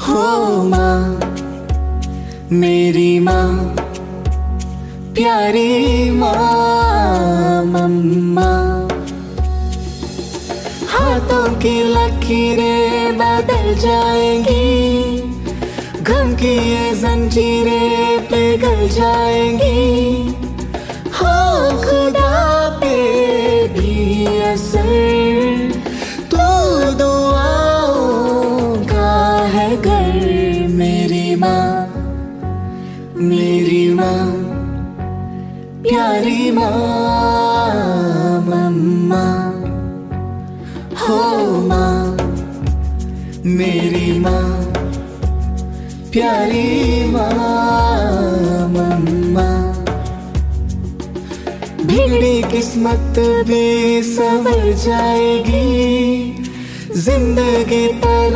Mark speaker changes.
Speaker 1: हो माँ, मेरी माँ, प्यारी माँ, मम्मा। हाथों की लकीरें बदल जाएंगी, गम की ये जंजीरें पिघल जाएंगी। हो खुदा पे भी असर, तो दुआओं का है घर। मेरी माँ, मेरी माँ, प्यारी माँ, मम्मा। हो माँ, मेरी माँ, प्यारी माँ, मम्मा। भीड़ी किस्मत भी संवर जाएगी, जिंदगी तरह